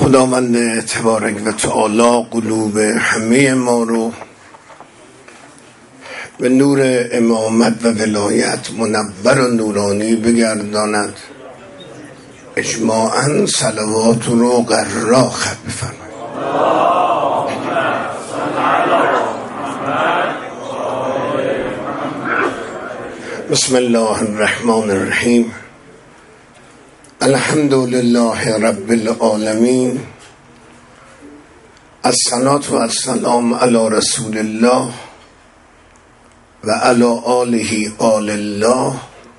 خداوند تبارک و تعالی قلوب همه ما رو به نور امامت و ولایت منور و نورانی بگرداند. اجماعاً صلوات رو قرار ختم بفرمایید. بسم الله الرحمن الرحیم. الحمد لله رب العالمین. الصلاة و السلام علی رسول الله و علی آله آل الله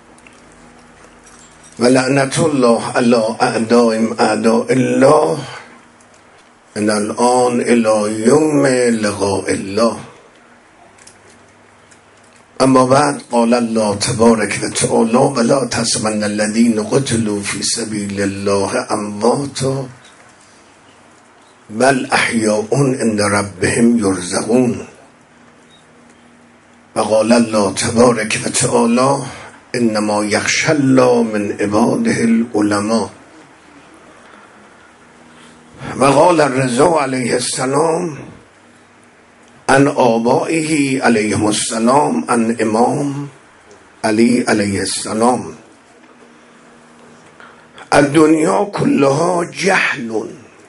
و لعنت الله علی اعدائهم اعداء الله من الآن الی یوم لقاء الله. اما بعد قال الله تبارک و تعالی ولا تحسبن الذین قتلوا فی سبیل الله امواتا بل احیاء عند ربهم یرزقون. و قال الله تبارک و تعالی انما یخشی الله من عباده العلماء. و قال الرضا علیه السلام عن آبائه علیهم السلام عن امام علی علیه السلام الدنیا کلها جهل،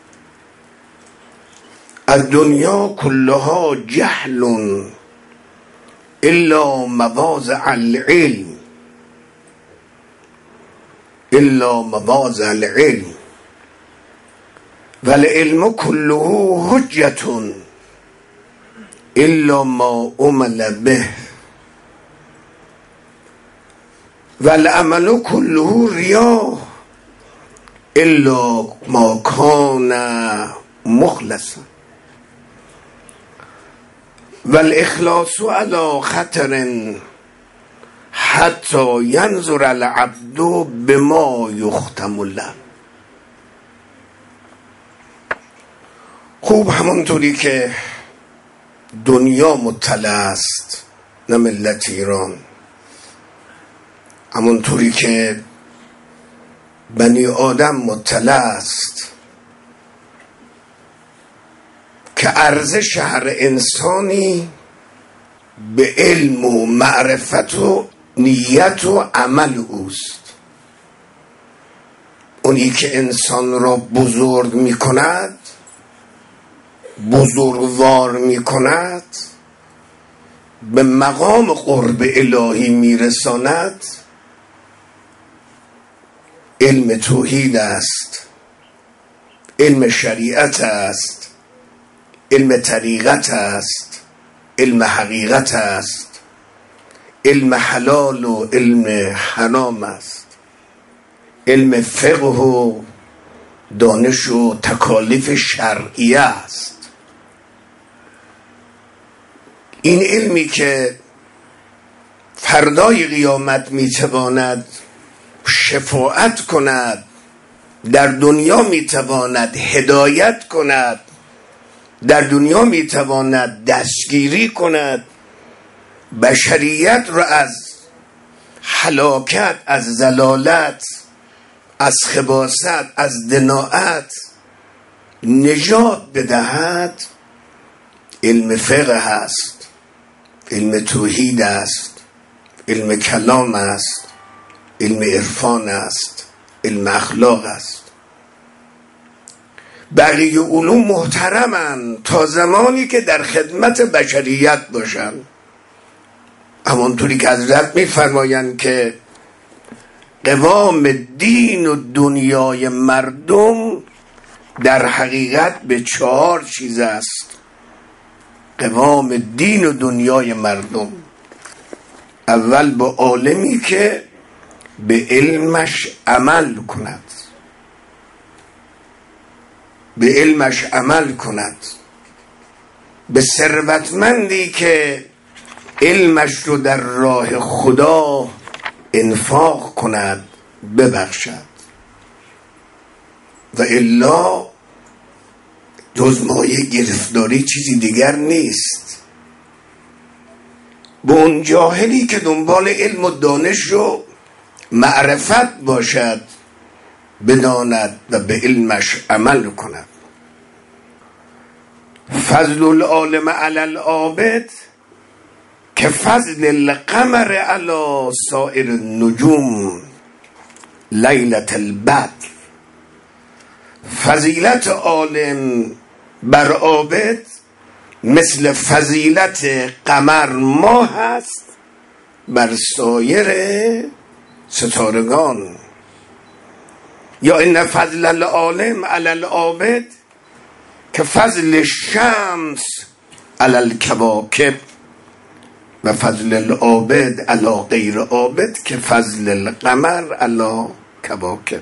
الدنیا کلها جهل الا مواضع العلم، الا مواضع العلم والعلم كله حجة الا ما عمل به والعمل كله رياء الا ما كان مخلصا والاخلاص على خطر حتی ینظر العبد بما یختم له. خوب همونطوری که دنیا مطلع است، نه ملت ایران، همونطوری که بنی آدم مطلع است که ارزش هر انسانی به علم و معرفت و نیت و عمل اوست. اونی که انسان را بزرگ می کند، بزرگوار می کند، به مقام قرب الهی می رساند، علم توحید است، علم شریعت است، علم طریقت است، علم حقیقت است، علم حلال و علم حرام است، علم فقه و دانش و تکالیف شرعیه است. این علمی که فردای قیامت میتواند شفاعت کند، در دنیا میتواند هدایت کند، در دنیا میتواند دستگیری کند، بشریت را از هلاکت، از ضلالت، از خباثت، از دناءت نجات بدهد، علم فقه است، علم توحید است، علم کلام است، علم عرفان است، علم اخلاق است. بقیه علوم محترمند تا زمانی که در خدمت بشریت باشند. همانطوری که حضرت می‌فرمایند که قوام دین و دنیای مردم در حقیقت به 4 چیز است. قوام دین و دنیای مردم، اول با عالمی که به علمش عمل کند، به علمش عمل کند، به ثروتمندی که علمش رو در راه خدا انفاق کند، ببخشد، و الا جز مایه گرفتاری چیزی دیگر نیست. به اون جاهلی که دنبال علم و دانش و معرفت باشد بداند و به علمش عمل کند. فضل العالم علی العابد که فضل القمر علی سایر النجوم لیلة البدر. فضیلت عالم بر عابد مثل فضیلت قمر ماه است بر سایر ستارگان. یا ان فضل العالم علی العابد که فضل الشمس علی الکواکب و فضل العابد علی غیر عابد که فضل القمر علی کواکب.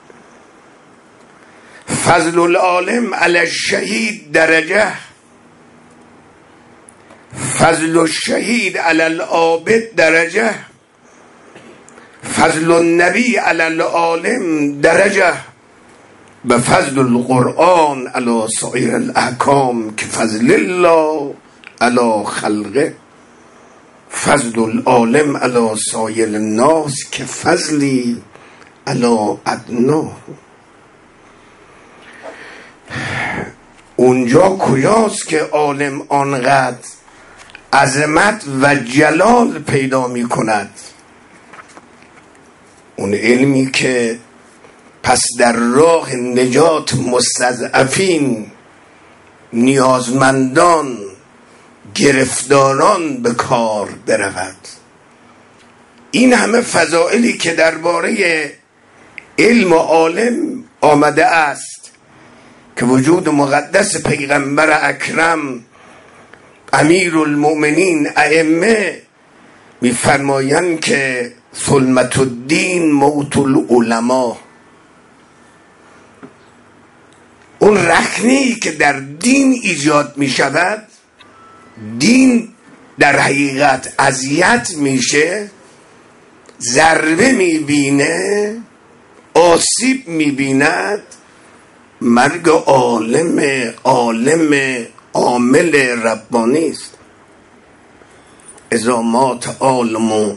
فضل العالم علی الشهید درجه، فضل الشهید علی العابد درجه، فضل النبی علی العالم درجه و فضل القرآن علی سایر الاحکام که فضل الله علی خلقه. فضل العالم علی سایر الناس که فضلی علی ادنا. اونجا کجاست که عالم آنقدر عظمت و جلال پیدا می کند؟ اون علمی که پس در راه نجات مستضعفین، نیازمندان، گرفتاران به کار برود. این همه فضائلی که درباره علم و عالم آمده است که وجود مقدس پیغمبر اکرم امیر المؤمنین ائمه می‌فرمایند که ظلمت الدین موت العلماء. اون رخنه‌ای که در دین ایجاد می شود، دین در حقیقت اذیت میشه، ضربه میبینه، آسیب میبیند، مرگ عالم عامل ربانی است. اذا مات عالم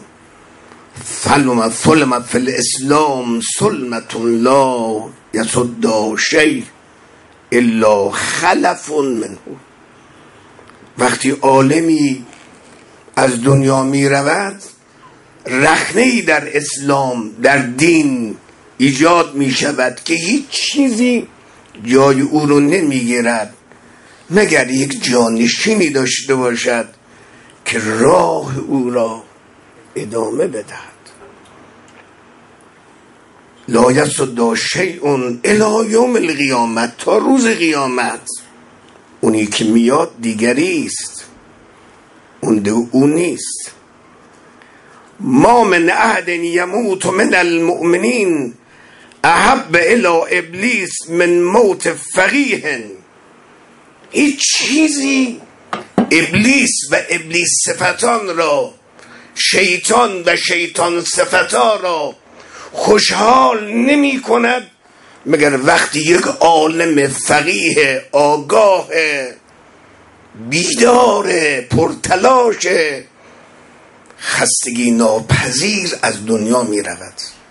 ظلمت فی الاسلام ظلمت لا یسد شیء الا خلف منه. وقتی عالمی از دنیا می رود، رخنه‌ای در اسلام، در دین ایجاد می شود که هیچ چیزی جای او رو نمی گیرد مگر یک جانشینی داشته باشد که راه او را ادامه بدهد. لا یسد شیء الی یوم القیامت، تا روز قیامت. اونی که میاد دیگری است، اون او نیست. ما من احد یموت من المؤمنین احب الی ابلیس من موت فقیه. هیچ چیزی ابلیس و ابلیس صفتان را، شیطان و شیطان صفتان را خوشحال نمی کند مگر وقتی یک عالم فقیه، آگاه، بیدار، پرتلاش، خستگی ناپذیر از دنیا می رود.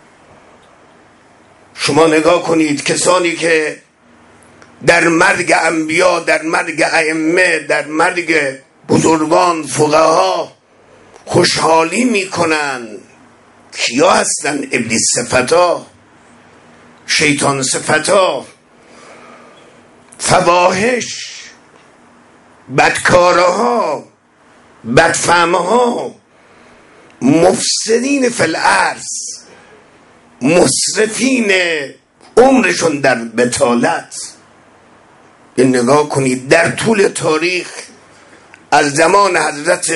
شما نگاه کنید کسانی که در مرگ انبیا، در مرگ ائمه، در مرگ بزرگان، فقها خوشحالی می کنند. کیا هستن؟ ابلیس صفتا، شیطان صفتا، فواحش، بدکارها، بدفهمها، مفسدین فی الارض، مسرفین عمرشون در بطالت. این نگاه کنید در طول تاریخ از زمان حضرت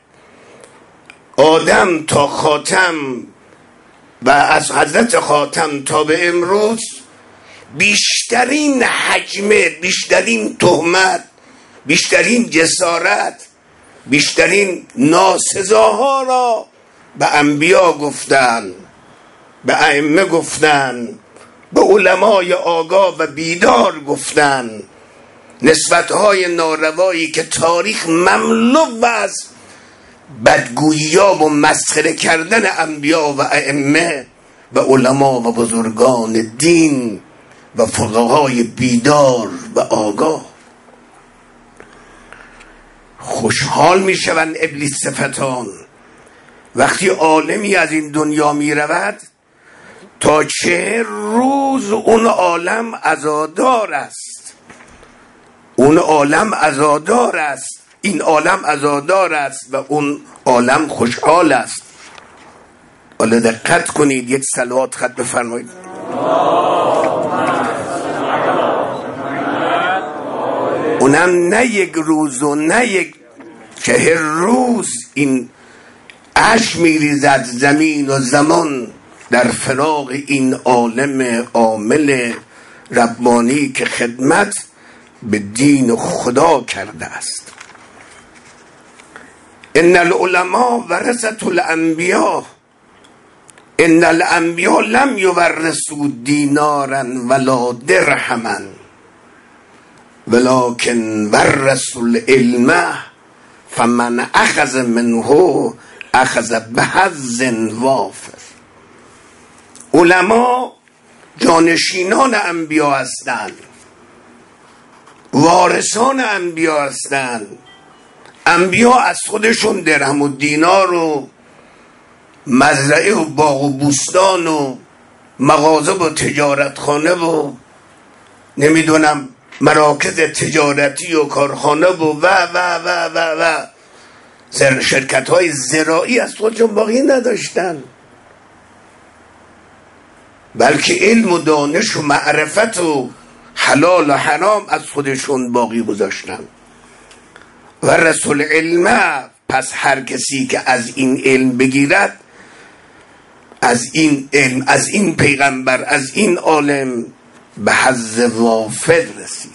آدم تا خاتم و از حضرت خاتم تا به امروز بیشترین حجم، بیشترین تهمت، بیشترین جسارت، بیشترین ناسزاها را به انبیا گفتن، به ائمه گفتن، به علمای آگاه و بیدار گفتن. نسبتهای ناروایی که تاریخ مملو از بدگویی‌ها و مسخره کردن انبیا و ائمه و علما و بزرگان دین و فقهای بیدار و آگاه. خوشحال می شوند ابلیس صفتان وقتی عالمی از این دنیا می رود تا 40 روز اون عالم عزادار است، اون عالم عزادار است، این عالم عزادار است و اون عالم خوشحال است. حالا دقت کنید، یک صلوات خط بفرمایید. اونم نه یک روز و نه یک 40 روز این اشک میریزد زمین و زمان در فراق این عالم عامل ربانی که خدمت به دین خدا کرده است. ان العلماء ورثة الانبیاء، ان الانبیاء لم یورثوا دینارا ولا درهما ولكن ورثوا العلم فمن اخذ منه اخذ بحظ وافر. علما جانشینان انبیا هستند، وارثان انبیا هستند. انبیا از خودشون درهم و دینار و مزرعه و باغ و بوستان و مغازه و تجارتخانه و نمیدونم مراکز تجارتی و کارخانه و شرکت های زراعی از خودشون باقی نداشتن، بلکه علم و دانش و معرفت و حلال و حرام از خودشون باقی گذاشتن. و رسول علم، پس هر کسی که از این علم بگیرد، از این علم، از این پیغمبر، از این عالم، به حظ وافر رسیده.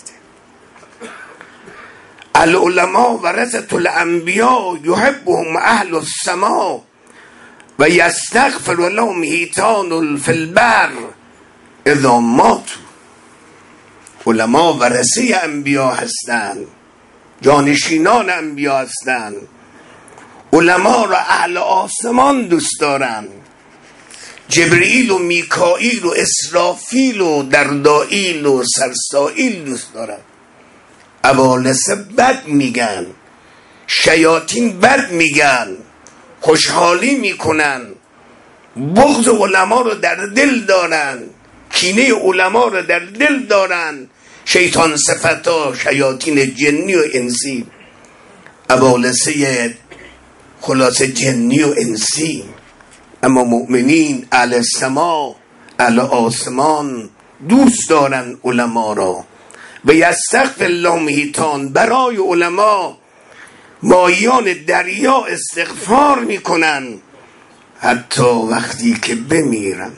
العلماء ورثة الانبیاء یحبهم اهل السماء و یستغفر لهم حیتان فی البر اذا ماتوا. علما ورثه انبیا هستند، جانشینان انبیا هستند. علما را اهل آسمان دوست دارند. جبرئیل و میکائیل و اسرافیل و دردائیل و سرسائیل دوست دارند. ابالسه بد میگن، شیاطین بد میگن، خوشحالی میکنن، بغض علما رو در دل دارن، کینه علما رو در دل دارن. شیطان صفتا، شیاطین جنی و انسی، ابالسه خلاصه جنی و انسی. اما مؤمنین اهل السما، اهل آسمان دوست دارن علما را. و یستغفر لهم حیتان، برای علما مایان دریا استغفار میکنن حتی وقتی که بمیرن.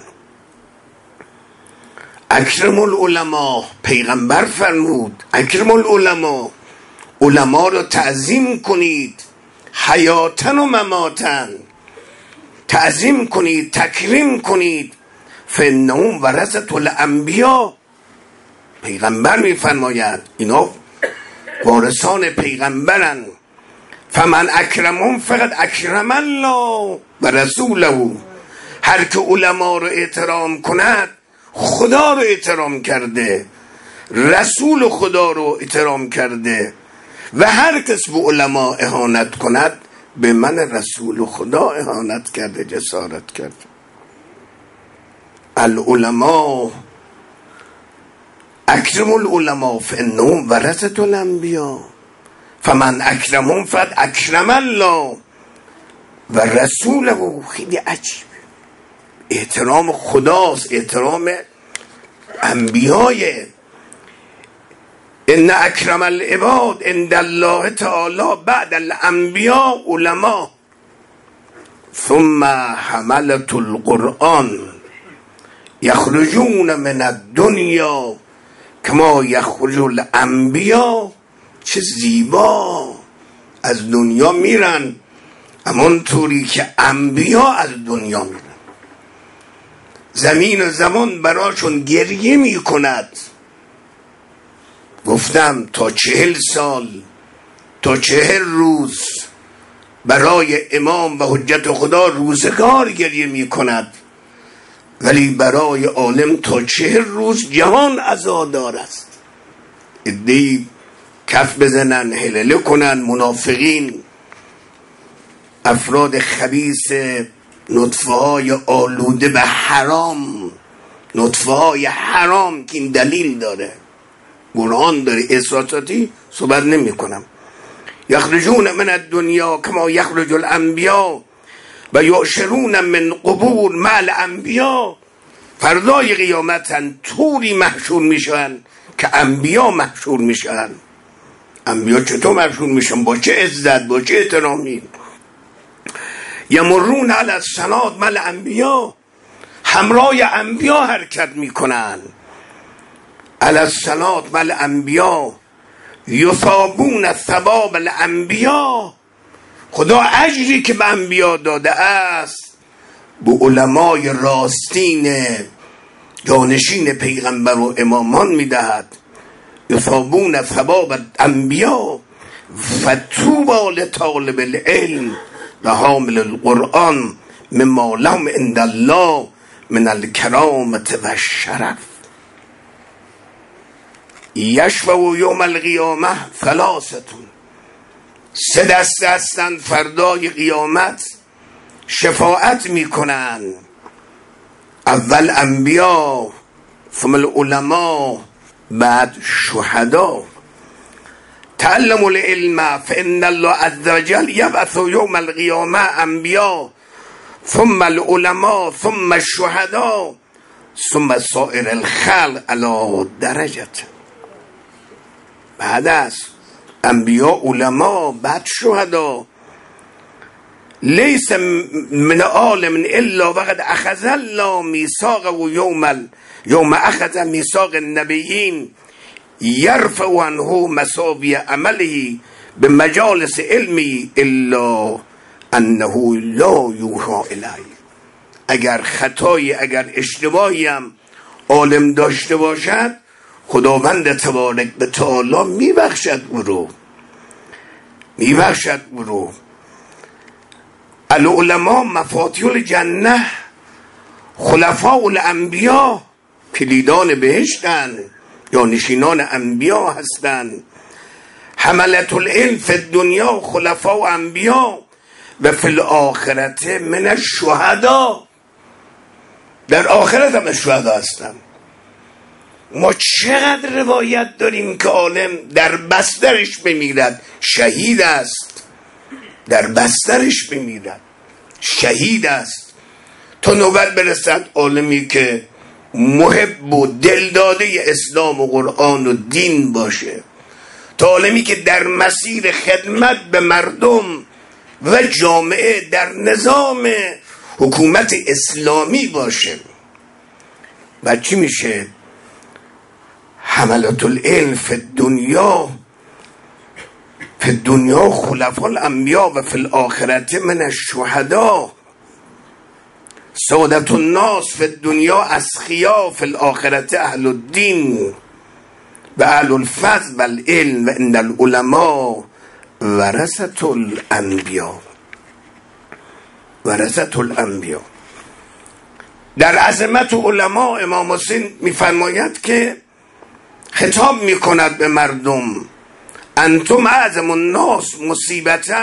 اکرم العلماء، پیغمبر فرمود اکرم العلماء، علما رو تعظیم کنید، حیاتن و مماتن، تعظیم کنید، تکریم کنید. فانهم ورثة الانبیاء، پیغمبر میفرماید اینا وارثان پیغمبرن. فمن اکرمهم فقط اکرم الله و رسوله. هر که علما رو احترام کند خدا رو احترام کرده، رسول خدا رو احترام کرده. و هر کس به علما اهانت کند به من رسول خدا اهانت کرده، جسارت کرده. العلماء اکرم العلماء فانهم ورثة الانبیاء فمن اکرمهم فقد اکرم الله و رسوله. خیلی عجیب، احترام خداست، احترام انبیای. ان اکرم العباد عند الله تعالی بعد الانبیاء علما ثم حملة القرآن یخرجون من الدنیا کما یخرج الانبیاء. چه زیبا از دنیا میرن همانطوری که انبیا از دنیا میرن. زمین و زمان براشون گریه میکند. گفتم تا 40 سال، تا 40 روز برای امام و حجت خدا روزگار گریه میکند. ولی برای عالم تا 40 روز جهان عزادار است. عده‌ای کف بزنن، هلله کنن، منافقین، افراد خبیث، نطفه های آلوده به حرام، نطفه های حرام که این دلیل داره، قرآن داره، احساساتی صحبت نمی کنم. یخرجون من الدنیا کما یخرج الانبیا و یعشرون من قبور مع الانبیا. فردای قیامتن طوری محشور میشن که انبیا محشور میشن. انبیا چطور محشور میشن؟ با چه عزت، با چه احترامی؟ یمرون علی الصراط مع الانبیا، همراه انبیا حرکت میکنن. علی الصراط مع الانبیا یثابون ثواب الانبیا. خدا اجری که به انبیا داده است به علمای راستین جانشین پیغمبر و امامان میدهد. یثابون ثواب الانبیا فطوبی لطالب العلم و حامل القرآن مما لهم عند الله من الکرامة و الشرف. یشفع یوم القیامه ثلاثتون، 3 دسته هستند فردای قیامت شفاعت میکنن. اول انبیا، ثم العلماء، بعد شهدا. تعلموا العلم فإن الله عز وجل یبعث یوم القیامه انبیا ثم العلماء ثم الشهدا ثم سائر الخلق علی درجه. بعد از انبیا، علما، بعد شهدا. لیس من عالم الا وقد اخذ الله میثاقه یوم اخذ میثاق النبیین یرفع عنه مساوی عمله به مجالس علمی الا انه لا یوحی الیه. اگر خطایی، اگر اشتباهی هم عالم داشته باشد، خداوند تبارک و تعالی میبخشد او رو. العلماء مفاتیح الجنه، خلفاء الانبیا، کلیدان بهشتن یا نشینان انبیا هستند. حملت العلم فی الدنیا خلفاء انبیا و فی الاخرت من الشهدا. در آخرت هم شهدا هستند. ما چقدر روایت داریم که عالم در بسترش بمیرد شهید است، در بسترش بمیرد شهید است، تا نوبت برسد عالمی که محب و دلداده اسلام و قرآن و دین باشه، تا عالمی که در مسیر خدمت به مردم و جامعه در نظام حکومت اسلامی باشه. و چی میشه؟ حملت العلم فی الدنیا خلفاء الانبیا و فی الاخرت من الشهدا. سعادت الناس فی الدنیا اسخیا فی الاخرت اهل الدین و اهل الفضل و العلم و ان العلماء ورثة الانبیا. در عظمت علما امام حسین میفرماید که خطاب میکند به مردم: انتم اعظم الناس مصیبتا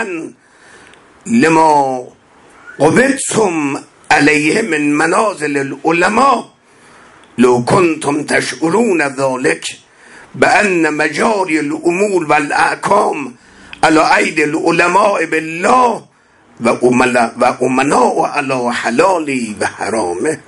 لما قبضتم علیه من منازل العلماء لو کنتم تشعرون ذلك بان مجاری الامور والاحکام علی اید العلماء بالله و امناء علی حلالی و حرامه.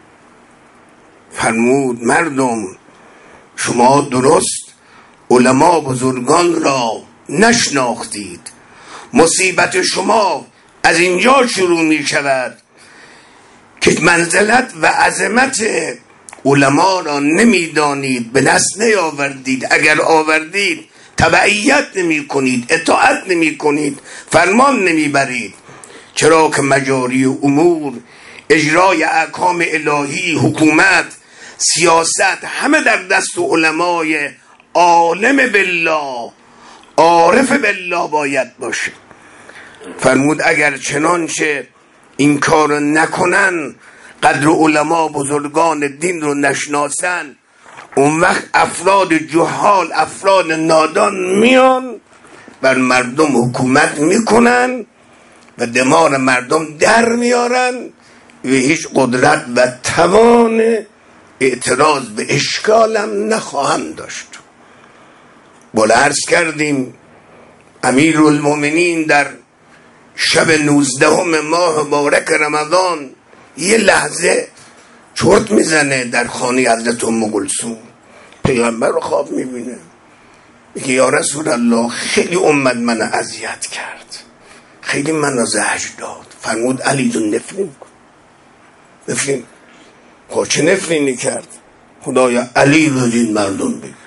فرمود مردم، شما درست علما بزرگان را نشناختید. مصیبت شما از اینجا شروع می شود که منزلت و عظمت علما را نمیدانید، به دست نیاوردید. اگر آوردید تبعیت نمی کنید، اطاعت نمی کنید، فرمان نمی برید. چرا که مجاری امور، اجرای احکام الهی، حکومت، سیاست، همه در دست علمای عالم بالله، عارف بالله باید باشه. فرمود اگر چنانچه این کار نکنن قدر علما بزرگان دین رو نشناسن، اون وقت افراد جهال، افراد نادان میان بر مردم حکومت میکنن و دمار مردم در میارن و هیچ قدرت و توان اعتراض به اشکالم نخواهم داشت. بالا عرض کردیم امیرالمومنین در شب 19 ماه مبارک رمضان یه لحظه چرت میزنه در خانه حضرت ام کلثوم، پیغمبر رو خواب میبینه، میگه یا رسول الله خیلی امت منو اذیت کرد، خیلی منو زجر داد. فرمود علی جون نفرین کن. نفرین خب چه نفرینی کرد؟ خدایا علی رو دین مردم بگیر،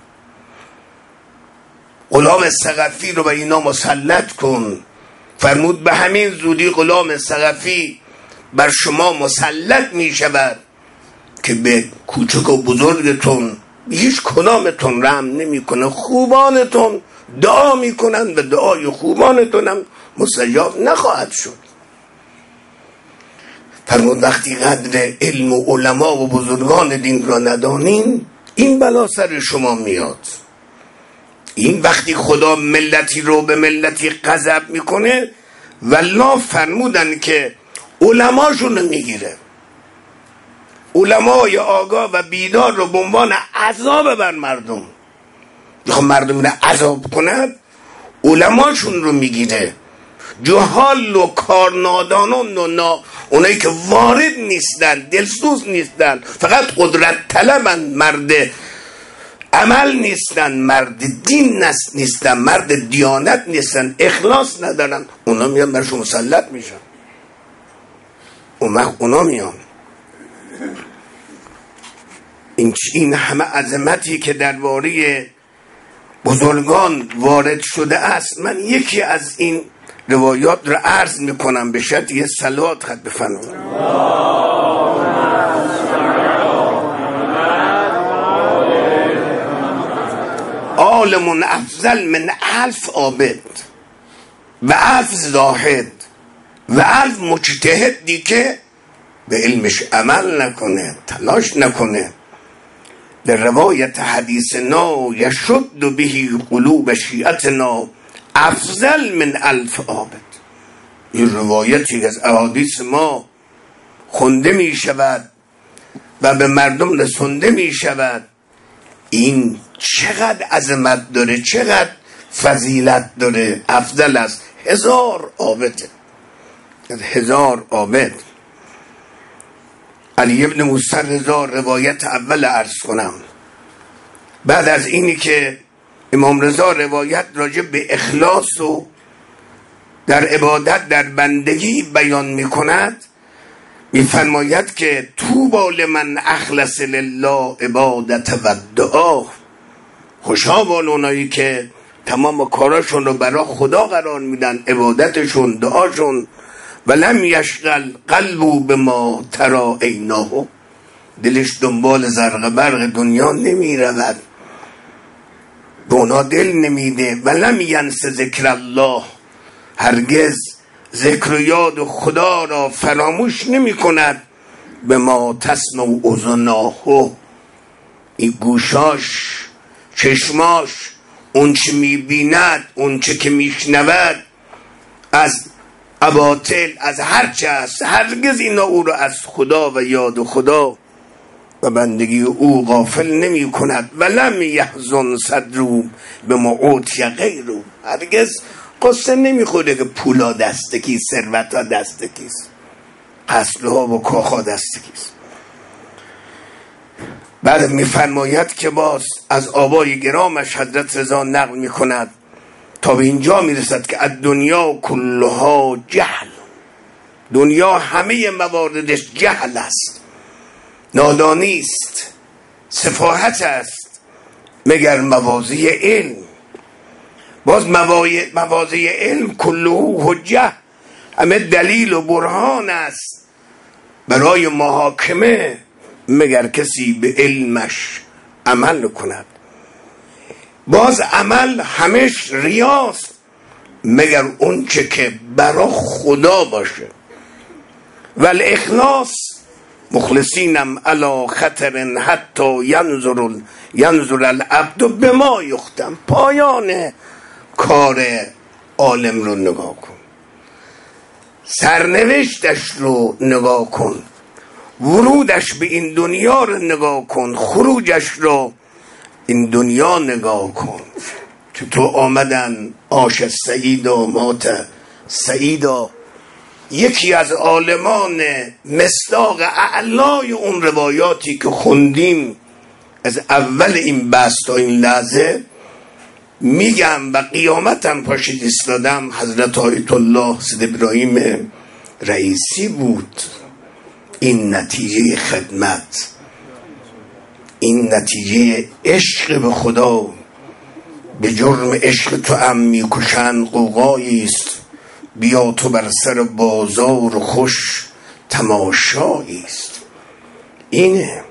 غلام ثقفی رو به اینا مسلط کن. فرمود به همین زودی غلام ثقفی بر شما مسلط می شود که به کوچک و بزرگتون هیچ کدامتون رحم نمی کنه، خوبانتون دعا می کنن و دعای خوبانتون هم مستجاب نخواهد شد. فرمود وقتی قدر علم و علما و بزرگان دین را ندانین این بلا سر شما میاد. این وقتی خدا ملتی رو به ملتی غضب میکنه والله فرمودن که علماشون رو میگیره، علمای آگاه و بیدار رو به عنوان عذاب بر مردم، میخوام مردم رو عذاب کند، علماشون رو میگیره. جهال و کارنادانان و اونایی که وارد نیستن، دلسوز نیستن، فقط قدرت طلبن، مرد عمل نیستن، مرد دین نیستن، مرد دیانت نیستن، اخلاص ندارن، اونا میان برشون مسلط میشن. اون وقت اونا میان. این همه عظمتی که درباره بزرگان وارد شده است، من یکی از این روایات رو عرض میکنم به شرط یه صلوات خط بفرمایید. عالم افضل من 1000 عابد و 1000 زاهد و 1000 مجتهدی که به علمش عمل نکنه، تلاش نکنه. در روایت حدیثنا یشد به قلوب شیعتنا افضل من 1000 عابد. این روایتی از احادیث ما خونده می شود و به مردم رسونده می شود. این چقدر عظمت داره، چقدر فضیلت داره، افضل از 1000 عابد. 1000 عابد. علی ابن موسی رضا روایت اول عرض کنم. بعد از اینی که امام رضا روایت راجع به اخلاص و در عبادت در بندگی بیان می کند، می فرماید که طوبی لمن اخلص لله عبادت و دعا. خوشا بال اونایی که تمام کاراشون رو برای خدا قرار میدن، عبادتشون، دعاشون. ولم یشغل قلبو به ما ترا عیناه، دلش دنبال زرق برق دنیا نمی رود، به اونا دل نمیده. ولم ینس ذکر الله، هرگز ذکر و یاد خدا را فراموش نمی کند. به ما تسمع اذناه، این گوشاش، چشماش، اون چه می بیند، اون چه که می شنود از اباطل، از هرچه است، هرگز اینا او را از خدا و یاد خدا و بندگی او غافل نمی کند. ولم یحزن صدرو به معوتی غیرو، هرگز قصه نمی خوره که پولا دست کی، ثروت ها دست کیست، قصلها و کاخا دست کیست. بعد می فرماید که باز از آبای گرامش حضرت رضا نقل می کند تا به اینجا می رسد که الدنیا کلها جهل، دنیا همه مواردش جهل است، نادانی است، سفاهت است، مگر مواضع علم. باز مواضع علم کله حجه، همه دلیل و برهان است برای محاکمه، مگر کسی به علمش عمل کند. باز عمل همش ریاست، مگر اون چه که برای خدا باشه. ولی اخلاص مخلصینم علی خطر حتی ینظر العبد به ما یختم. پایان کار عالم رو نگاه کن، سرنوشتش رو نگاه کن، ورودش به این دنیا رو نگاه کن، خروجش رو این دنیا نگاه کن. که تو آمدن آش سعیدا مات سعیدا. یکی از عالمان مصداق اعلای اون روایاتی که خوندیم از اول این بحث تا این لحظه میگم و قیامتم پاشید ایستادم، حضرت آیت الله سید ابراهیم رئیسی بود. این نتیجه خدمت، این نتیجه عشق به خدا. به جرم عشق تو هم میکشن قوقایی است، بیا تو بر سر بازار خوش تماشایی است. اینه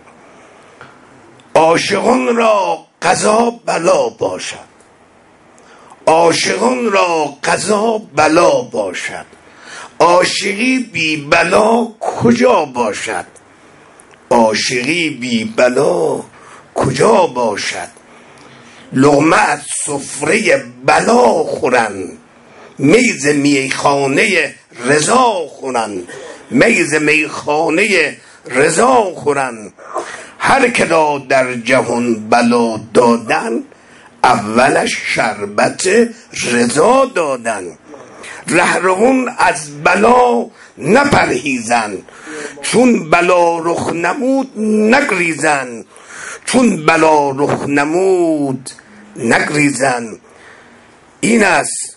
عاشقان را قضا بلا باشد، عاشقان را قضا بلا باشد. عاشقی بی بلا کجا باشد؟ عاشقی بی بلا کجا باشد؟ لقمه از سفره بلا خورن، میز میخانه رضا خورن، میز میخانه رضا خورن. هر که را در جهان بلا دادن، اولش شربت رضا دادن. رهروان از بلا نپرهیزن، چون بلا رخ نمود نگریزن، چون بلا رخ نمود نگریزن. این است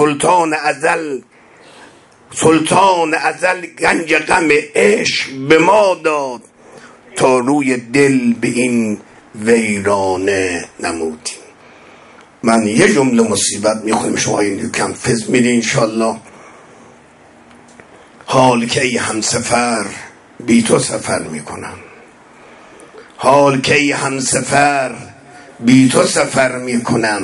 سلطان ازل گنج غم عشق به ما داد، تا روی دل به این ویرانه نمودیم. من یه جمله مصیبت میخونیم، شما این کم فز میدی انشالله. حال که ای همسفر بی تو سفر میکنم، حال که ای همسفر بی تو سفر میکنم.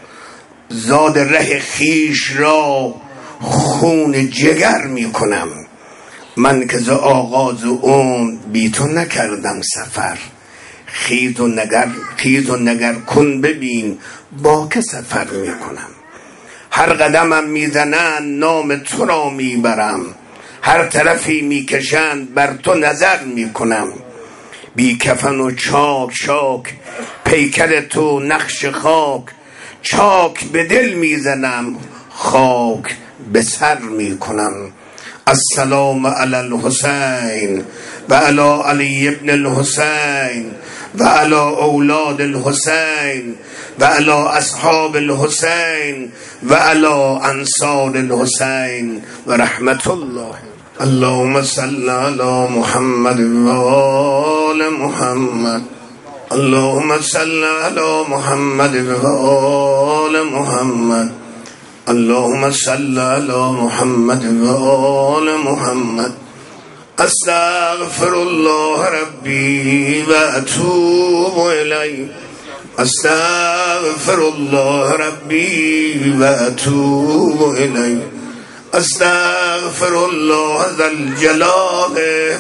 زاد ره خیش را خون جگر میکنم. من که ز آغاز اون بی تو نکردم سفر. خیز و نگر کن ببین با که سفر میکنم. هر قدمم میزنن نام تو را میبرم، هر طرفی میکشند بر تو نظر میکنم. بی کفن و چاک پیکر تو نقش خاک، چاک به دل میزنم خاک به سر میکنم. السلام علی الحسین و علی علی ابن الحسین و علی اولاد الحسین و علی اصحاب الحسین و علی انصار الحسین و رحمت الله. اللهم صل علی محمد و آل محمد. اللهم صل علی محمد و آل محمد. اللهم صل علی محمد و آل محمد. استغفر الله ربی و اتوب الیه. استغفر الله ربی و اتوب الیه. استغفر الله ذا الجلال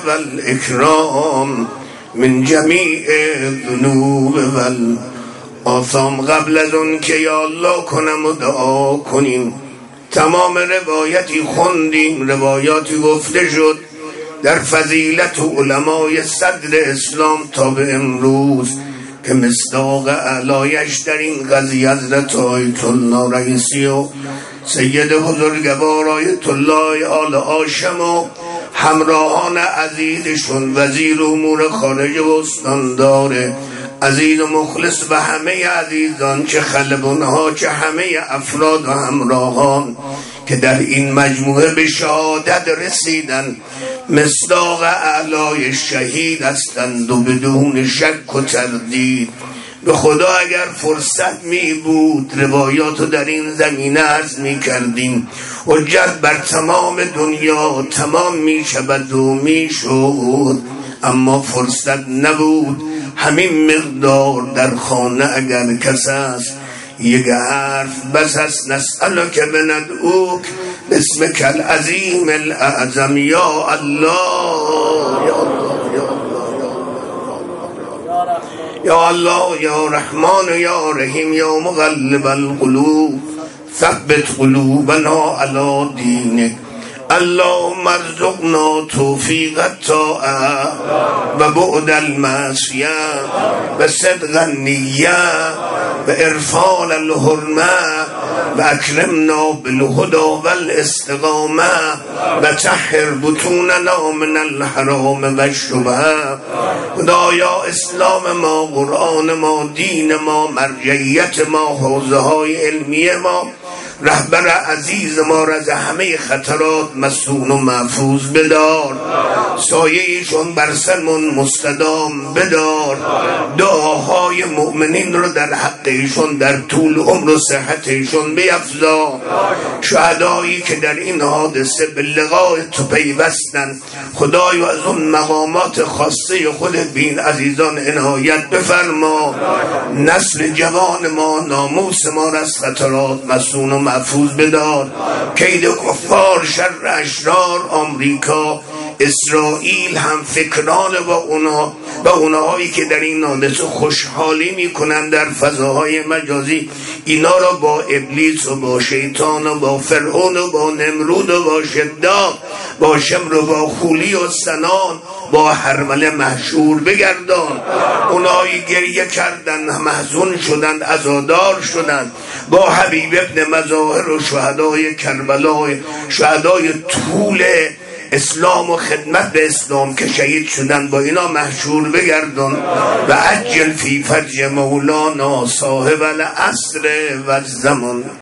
والاکرام من جمیع الذنوب والآثام. قبل از اون که یا الله کنم و دعا کنیم، تمام روایتی خوندیم، روایاتی گفته شد در فضیلت علمای صدر اسلام تا به امروز که مصداق علایش در این قضیه حضرت آیت الله رئیسی و سید بزرگوار آیت الله آل هاشم و همراهان عزیزشون، وزیر امور خارجه و استاندار عزیز و مخلص و همه عزیزان، چه خلبانها چه همه افراد و همراهان که در این مجموعه به شهادت رسیدن، مصداق اعلای شهید هستند و بدون شک و تردید. به خدا اگر فرصت می بود روایات در این زمینه عرض می کردیم، حجت بر تمام دنیا تمام می شود و می شد، اما فرصت نبود. همین مقدار در خانه اگر کس است یک حرف بس است. نسألک بندعوک باسمک العظیم الاعظم یا الله یا الله یا الله. یا الله یا رحمان یا رحیم یا مقلب القلوب ثبت قلوبنا علی دینک. اللهم ارزقنا توفیق الطاعه و بعد المعصیه و صدق النیه و ارفال الحرمه و اکرمنا بالهدى والاستقامه و طهر بطوننا من الحرام و الشبهه. خدایا اسلام ما، قرآن ما، دین ما، مرجعیت ما، حوزه های علمی ما، رهبر عزیز ما را از همه خطرات مصون و محفوظ بدار. سایه ایشون بر سرمون مستدام بدار. دعاهای مؤمنین رو در حق ایشون در طول عمر و صحت ایشون بیفزا. شهدایی که در این حادثه به لقای تو پیوستن، خدای از اون مقامات خاصه خودت بین عزیزان عنایت بفرما. نسل جوان ما، ناموس ما را از خطرات مصون و محفوظ بدار. کید کفار، شر اشرار، آمریکا، اسرائیل، هم فکران با اونهایی که در این حادثه خوشحالی میکنن در فضاهای مجازی، اینا را با ابلیس و با شیطان و با فرعون و با نمرود و با شداد، با شمر و با خولی و سنان، با حرمله محشور بگردان. اونایی گریه کردن، محزون شدند، عزادار شدند، با حبیب ابن مظاهر و شهدای کربلا، شهدای طول اسلام و خدمت به اسلام که شهید شدن، با اینا محشور بگردن. و عجل فی فرج مولانا صاحب العصر و الزمان.